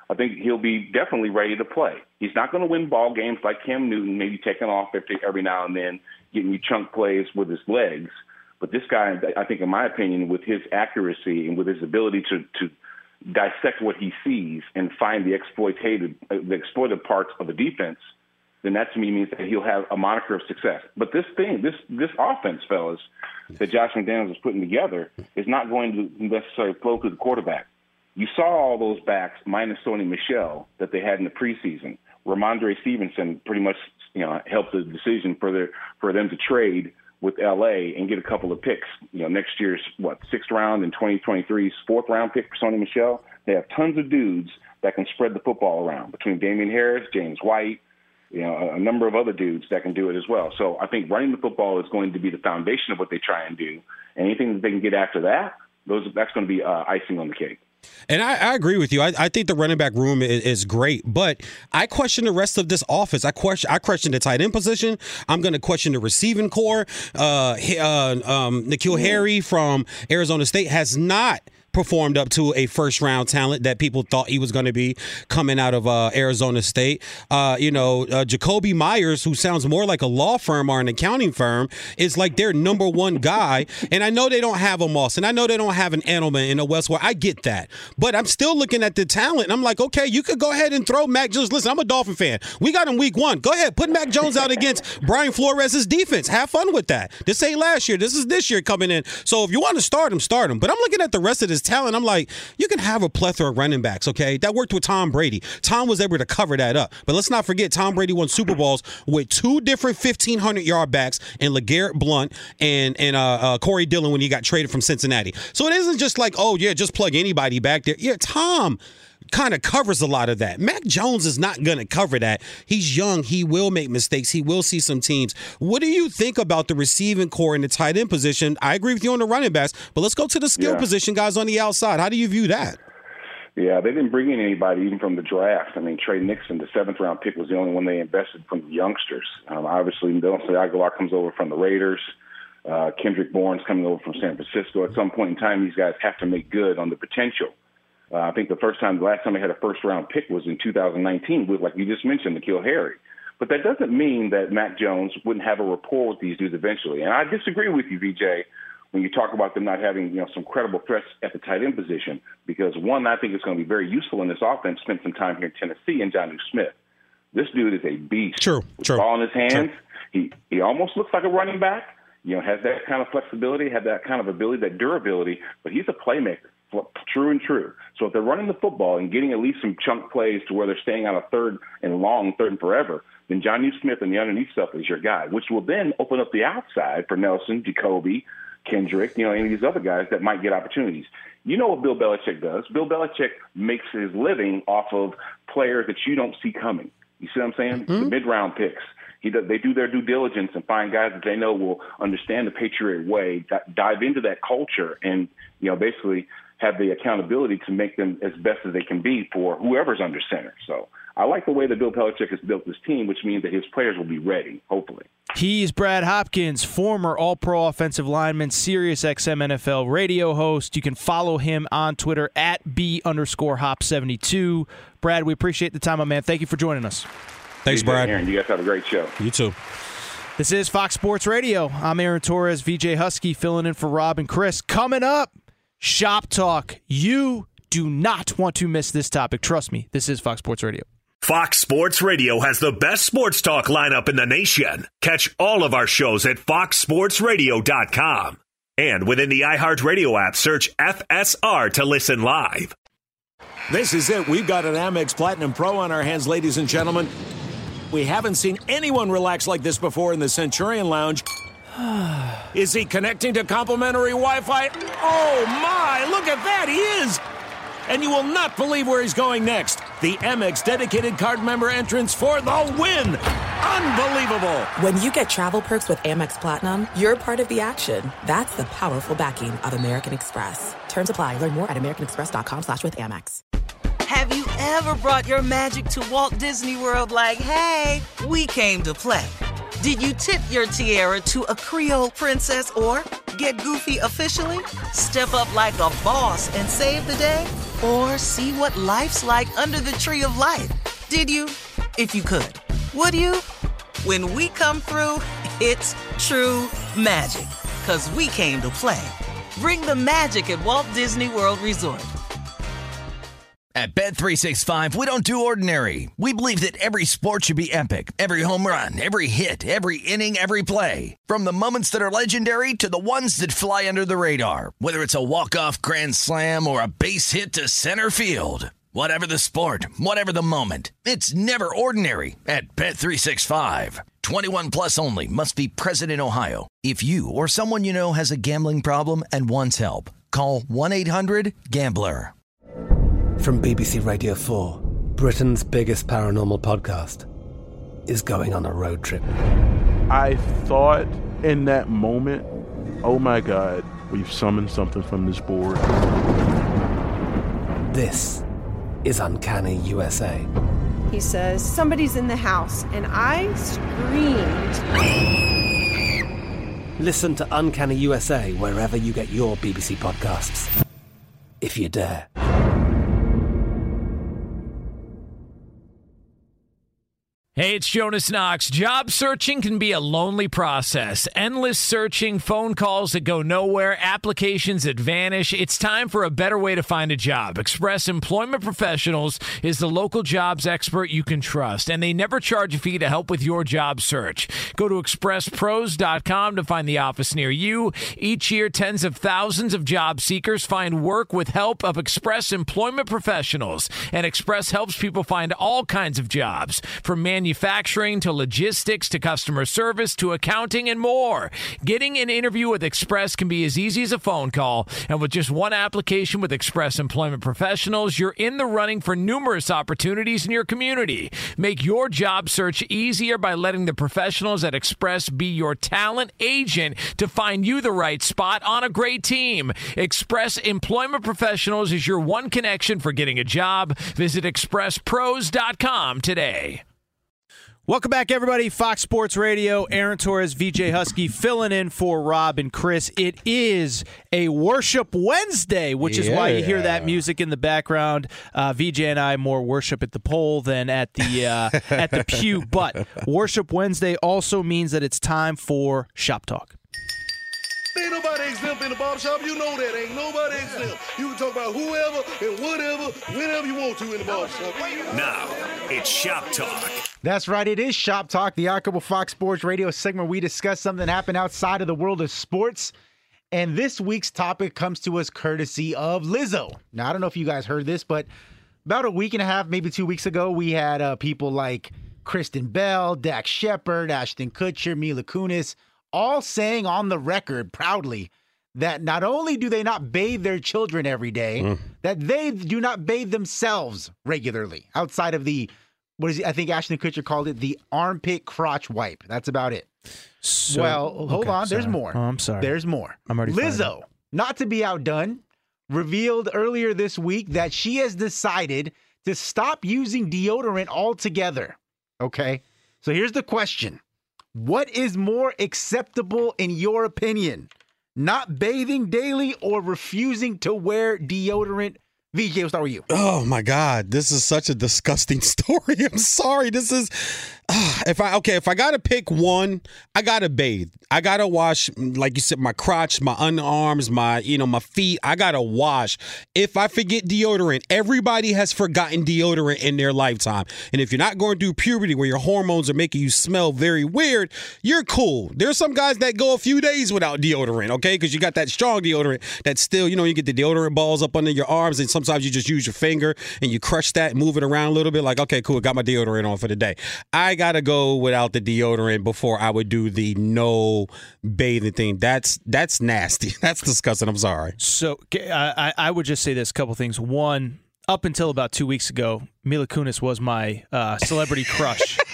I think he'll be definitely ready to play. He's not going to win ball games like Cam Newton, maybe taking off every, every now and then, getting you chunk plays with his legs. But this guy, I think, in my opinion, with his accuracy and with his ability to, to dissect what he sees and find the exploited, the exploited parts of the defense, then that to me means that he'll have a moniker of success. But this thing, this this offense, fellas, that Josh McDaniels is putting together is not going to necessarily flow to the quarterback. You saw all those backs, minus Sony Michel, that they had in the preseason. Ramondre Stevenson pretty much, you know, helped the decision for their for them to trade with L A and get a couple of picks. You know, next year's what sixth round and twenty twenty-three's fourth round pick for Sony Michel. They have tons of dudes that can spread the football around between Damian Harris, James White, you know, a, a number of other dudes that can do it as well. So I think running the football is going to be the foundation of what they try and do. And anything that they can get after that, those that's going to be uh, icing on the cake. And I, I agree with you. I, I think the running back room is, is great, but I question the rest of this offense. I question I question the tight end position. I'm going to question the receiving core. Uh, uh, um, N'Keal Harry from Arizona State has not performed up to a first-round talent that people thought he was going to be coming out of uh, Arizona State. Uh, you know, uh, Jacoby Myers, who sounds more like a law firm or an accounting firm, is like their number one guy. And I know they don't have a Moss, and I know they don't have an Edelman in a Westward. I get that. But I'm still looking at the talent, and I'm like, okay, you could go ahead and throw Mac Jones. Listen, I'm a Dolphin fan. We got him week one. Go ahead, put Mac Jones out against Brian Flores' defense. Have fun with that. This ain't last year. This is this year coming in. So if you want to start him, start him. But I'm looking at the rest of this talent. I'm like, you can have a plethora of running backs, okay? That worked with Tom Brady. Tom was able to cover that up. But let's not forget, Tom Brady won Super Bowls with two different fifteen hundred yard backs in LeGarrette Blount and, and uh, uh, Corey Dillon when he got traded from Cincinnati. So it isn't just like, oh, yeah, just plug anybody back there. Yeah, Tom kind of covers a lot of that. Mac Jones is not going to cover that. He's young. He will make mistakes. He will see some teams. What do you think about the receiving core and the tight end position? I agree with you on the running backs, but let's go to the skill yeah. position guys on the outside. How do you view that? Yeah, they didn't bring in anybody even from the draft. I mean, Trey Nixon, the seventh-round pick, was the only one they invested from the youngsters. Um, obviously, Nelson Aguilar comes over from the Raiders. Uh, Kendrick Bourne's coming over from San Francisco. At some point in time, these guys have to make good on the potential. Uh, I think the first time, the last time they had a first-round pick was in two thousand nineteen with, like you just mentioned, N'Keal Harry. But that doesn't mean that Mac Jones wouldn't have a rapport with these dudes eventually. And I disagree with you, V J, when you talk about them not having, you know, some credible threats at the tight end position. Because, one, I think it's going to be very useful in this offense. Spent some time here in Tennessee and Jonnu Smith. This dude is a beast. True, With true. Ball in his hands. True. He he almost looks like a running back. You know, has that kind of flexibility, has that kind of ability, that durability. But he's a playmaker. True and true. So if they're running the football and getting at least some chunk plays to where they're staying on a third and long, third and forever, then Jonnu Smith and the underneath stuff is your guy, which will then open up the outside for Nelson, Jacoby, Kendrick, you know, any of these other guys that might get opportunities. You know what Bill Belichick does? Bill Belichick makes his living off of players that you don't see coming. You see what I'm saying? Mm-hmm. The mid-round picks. He does, they do their due diligence and find guys that they know will understand the Patriot way, dive into that culture, and, you know, basically have the accountability to make them as best as they can be for whoever's under center. So I like the way that Bill Belichick has built this team, which means that his players will be ready, hopefully. He's Brad Hopkins, former All-Pro offensive lineman, Sirius X M N F L radio host. You can follow him on Twitter at B underscore Hop seventy-two. Brad, we appreciate the time, my man. Thank you for joining us. Thanks, Brad. Aaron, you guys have a great show. You too. This is Fox Sports Radio. I'm Aaron Torres, V J Husky, filling in for Rob and Chris. Coming up, Shop Talk. You do not want to miss this topic. Trust me, this is Fox Sports Radio. Fox Sports Radio has the best sports talk lineup in the nation. Catch all of our shows at fox sports radio dot com. And within the iHeartRadio app, search F S R to listen live. This is it. We've got an Amex Platinum Pro on our hands, ladies and gentlemen. We haven't seen anyone relax like this before in the Centurion Lounge. Is he connecting to complimentary Wi-Fi? Oh, my. Look at that. He is. And you will not believe where he's going next. The Amex dedicated card member entrance for the win. Unbelievable. When you get travel perks with Amex Platinum, you're part of the action. That's the powerful backing of American Express. Terms apply. Learn more at americanexpress.com slash with Amex. Have you ever brought your magic to Walt Disney World like, hey, we came to play? Did you tip your tiara to a Creole princess or Get goofy officially? Step up like a boss and save the day? Or see what life's like under the tree of life? Did you? If you could. Would you? When we come through, it's true magic. 'Cause we came to play. Bring the magic at Walt Disney World Resort. At Bet three sixty-five, we don't do ordinary. We believe that every sport should be epic. Every home run, every hit, every inning, every play. From the moments that are legendary to the ones that fly under the radar. Whether it's a walk-off grand slam or a base hit to center field. Whatever the sport, whatever the moment, it's never ordinary at Bet three sixty-five. twenty-one plus only. Must be present in Ohio. If you or someone you know has a gambling problem and wants help, call one eight hundred gambler. From B B C Radio four, Britain's biggest paranormal podcast is going on a road trip. I thought in that moment, oh my God, we've summoned something from this board. This is Uncanny U S A. He says, somebody's in the house, and I screamed. Listen to Uncanny U S A wherever you get your B B C podcasts, if you dare. Hey, it's Jonas Knox. Job searching can be a lonely process. Endless searching, phone calls that go nowhere, applications that vanish. It's time for a better way to find a job. Express Employment Professionals is the local jobs expert you can trust, and they never charge a fee to help with your job search. Go to express pros dot com to find the office near you. Each year, tens of thousands of job seekers find work with help of Express Employment Professionals, and Express helps people find all kinds of jobs, from manufacturing Manufacturing to logistics to customer service to accounting and more. Getting an interview with Express can be as easy as a phone call, and with just one application with Express Employment Professionals, you're in the running for numerous opportunities in your community. Make your job search easier by letting the professionals at Express be your talent agent to find you the right spot on a great team. Express Employment Professionals is your one connection for getting a job. Visit express pros dot com today. Welcome back, everybody. Fox Sports Radio. Aaron Torres, V J Husky, filling in for Rob and Chris. It is a Worship Wednesday, which is yeah. why you hear that music in the background. Uh, V J and I more worship at the pole than at the uh, at the pew. But Worship Wednesday also means that it's time for Shop Talk. Ain't nobody exempt in the barbershop. You know that. Ain't nobody exempt. You can talk about whoever and whatever, whenever you want to in the barbershop. Now, it's Shop Talk. That's right. It is Shop Talk, the Ockable Fox Sports Radio segment where we discuss something that happened outside of the world of sports. And this week's topic comes to us courtesy of Lizzo. Now, I don't know if you guys heard this, but about a week and a half, maybe two weeks ago, we had uh, people like Kristen Bell, Dax Shepard, Ashton Kutcher, Mila Kunis, all saying on the record proudly that not only do they not bathe their children every day, mm. that they do not bathe themselves regularly outside of the, what is it? I think Ashton Kutcher called it the armpit crotch wipe. That's about it. So, well, hold okay, on. sorry. There's more. Oh, I'm sorry. There's more. I'm already Lizzo, not to be outdone, revealed earlier this week that she has decided to stop using deodorant altogether. Okay? So here's the question. What is more acceptable in your opinion? Not bathing daily or refusing to wear deodorant? V J, we'll start with you. Oh, my God. This is such a disgusting story. I'm sorry. This is, uh, if I, okay, if I got to pick one, I got to bathe. I got to wash, like you said, my crotch, my underarms, my, you know, my feet. I got to wash. If I forget deodorant, everybody has forgotten deodorant in their lifetime. And if you're not going through puberty where your hormones are making you smell very weird, you're cool. There's some guys that go a few days without deodorant, okay? Because you got that strong deodorant that's still, you know, you get the deodorant balls up under your arms, and sometimes you just use your finger and you crush that and move it around a little bit like, okay, cool, got my deodorant on for the day. I got to go without the deodorant before I would do the no bathing thing. That's that's nasty. That's disgusting. I'm sorry. So I, I would just say this, couple things. One, up until about two weeks ago, Mila Kunis was my uh, celebrity crush.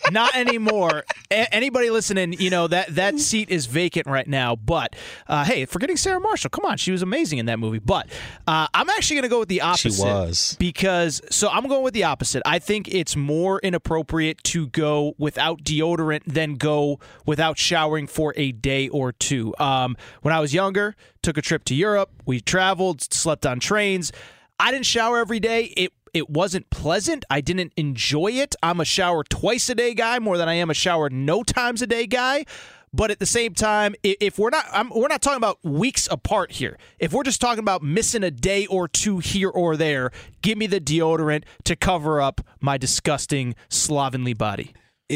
not anymore. A- anybody listening, you know, that, that seat is vacant right now. But, uh, hey, forgetting Sarah Marshall. Come on, she was amazing in that movie. But uh, I'm actually going to go with the opposite. She was. Because, so I'm going with the opposite. I think it's more inappropriate to go without deodorant than go without showering for a day or two. Um, when I was younger, took a trip to Europe. We traveled, slept on trains. I didn't shower every day. It It wasn't pleasant. I didn't enjoy it. I'm a shower twice a day guy more than I am a shower no times a day guy. But at the same time, if we're not I'm, we're not talking about weeks apart here. If we're just talking about missing a day or two here or there, give me the deodorant to cover up my disgusting slovenly body.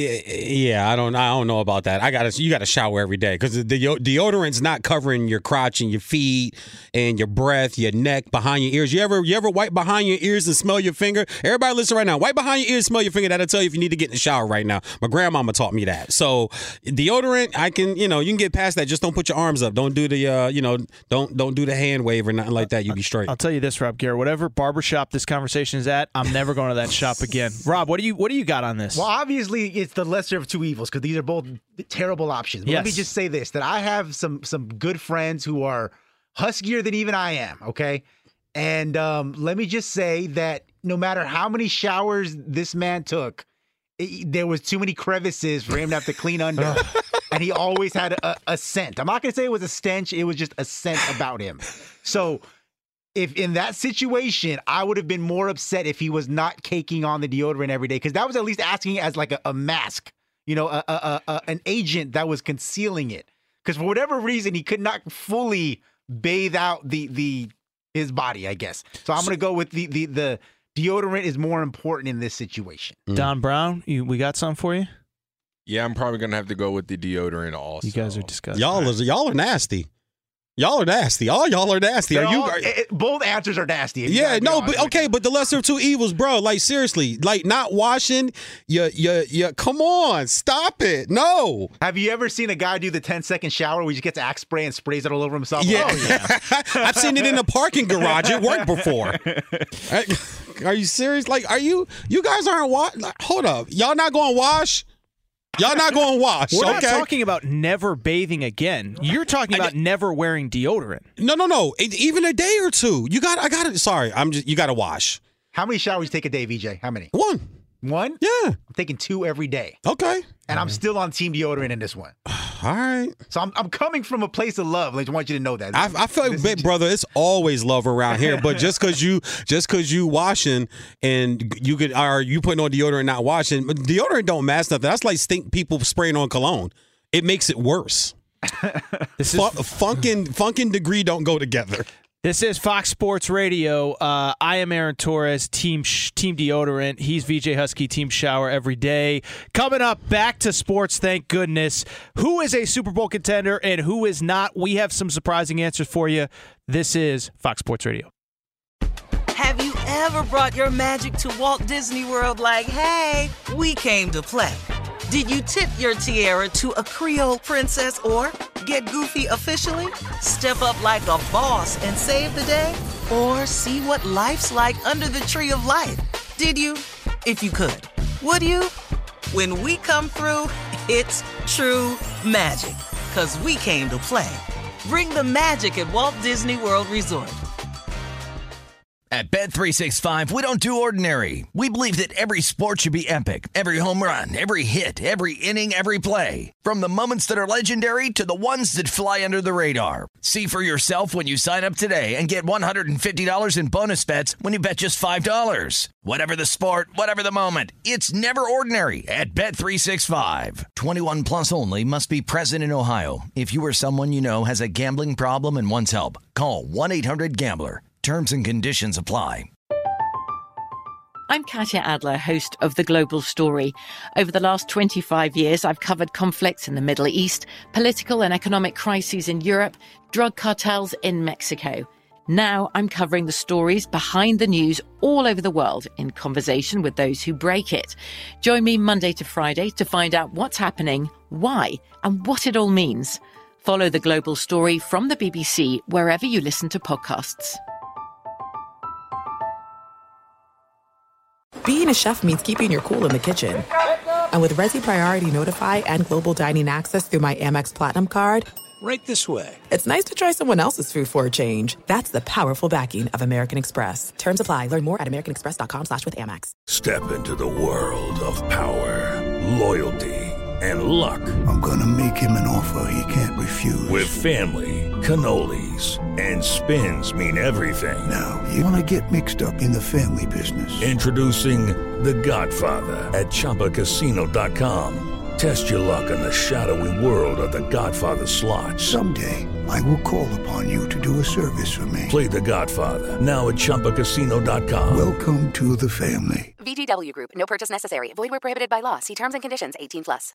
Yeah, I don't. I don't know about that. I got to. You got to shower every day because the deodorant's not covering your crotch and your feet and your breath, your neck, behind your ears. You ever, you ever wipe behind your ears and smell your finger? Everybody, listen right now. Wipe behind your ears, smell your finger. That'll tell you if you need to get in the shower right now. My grandmama taught me that. So deodorant, I can. You know, you can get past that. Just don't put your arms up. Don't do the. Uh, you know, don't don't do the hand wave or nothing like that. You be straight. I'll tell you this, Rob Garrett. Whatever barbershop this conversation is at, I'm never going to that shop again. Rob, what do you what do you got on this? Well, obviously. It's the lesser of two evils because these are both terrible options. But yes. Let me just say this, that I have some some good friends who are huskier than even I am, okay? And um, let me just say that no matter how many showers this man took, it, there was too many crevices for him to have to clean under. And he always had a, a scent. I'm not going to say it was a stench. It was just a scent about him. So if in that situation, I would have been more upset if he was not caking on the deodorant every day, because that was at least asking as like a, a mask, you know, a, a, a, an agent that was concealing it. Because for whatever reason, he could not fully bathe out the the his body, I guess. So I'm going to go with the, the the deodorant is more important in this situation. Don Brown, you, we got something for you? Yeah, I'm probably going to have to go with the deodorant also. You guys are disgusting. Y'all are, y'all are nasty. Y'all are nasty. All y'all are nasty. Are They're you? all- Are, it- both answers are nasty. if you yeah, gotta be no, honest but with okay, but the lesser of two evils, bro. Like seriously, like not washing. You, you, you. Come on, stop it. No. Have you ever seen a guy do the ten second shower where he just gets axe spray and sprays it all over himself? Yeah, Oh, yeah. I've seen it in a parking garage at work before. Are you serious? Like, are you? You guys aren't wash? Like, hold up, y'all not going to wash? Y'all not going to wash? We're okay? not talking about never bathing again. You're talking about never wearing deodorant. No, no, no. It, even a day or two. You got. I got it. Sorry, I'm just. You got to wash. How many showers you take a day, V J? How many? One. One? Yeah. I'm taking two every day. Okay. And I'm still on team deodorant in this one. All right. So I'm I'm coming from a place of love. Like, I want you to know that. I, I feel like, big brother, it's always love around here. But just because you, just because you washing and you could, or you putting on deodorant, and not washing, but deodorant don't mask nothing. That's like stink people spraying on cologne. It makes it worse. This Fun, funk and funk and degree don't go together. This is Fox Sports Radio. Uh, I am Aaron Torres, Team Sh- Team Deodorant. He's V J Husky, Team Shower every day. Coming up, back to sports, thank goodness. Who is a Super Bowl contender and who is not? We have some surprising answers for you. This is Fox Sports Radio. Have you ever brought your magic to Walt Disney World like, hey, we came to play? Did you tip your tiara to a Creole princess or get goofy officially? Step up like a boss and save the day? Or see what life's like under the tree of life? Did you? If you could. Would you? When we come through, it's true magic. 'Cause we came to play. Bring the magic at Walt Disney World Resort. At Bet three sixty-five, we don't do ordinary. We believe that every sport should be epic. Every home run, every hit, every inning, every play. From the moments that are legendary to the ones that fly under the radar. See for yourself when you sign up today and get one hundred fifty dollars in bonus bets when you bet just five dollars. Whatever the sport, whatever the moment, it's never ordinary at Bet three sixty-five. twenty-one plus only. Must be present in Ohio. If you or someone you know has a gambling problem and wants help, call one eight hundred gambler. Terms and conditions apply. I'm Katya Adler, host of The Global Story. Over the last twenty-five years, I've covered conflicts in the Middle East, political and economic crises in Europe, drug cartels in Mexico. Now I'm covering the stories behind the news all over the world in conversation with those who break it. Join me Monday to Friday to find out what's happening, why, and what it all means. Follow The Global Story from the B B C wherever you listen to podcasts. Being a chef means keeping your cool in the kitchen. And with Resi Priority Notify and Global Dining Access through my Amex Platinum card, Right this way. it's nice to try someone else's food for a change. That's the powerful backing of American Express. Terms apply. Learn more at americanexpress.com slash with Amex. Step into the world of power, loyalty, and luck. I'm gonna make him an offer he can't refuse. With family, cannolis, and spins mean everything. Now, you wanna get mixed up in the family business. Introducing The Godfather at Chumba Casino dot com. Test your luck in the shadowy world of The Godfather slot. Someday, I will call upon you to do a service for me. Play The Godfather now at Chumba Casino dot com. Welcome to the family. V G W Group. No purchase necessary. Void where prohibited by law. See terms and conditions. eighteen plus.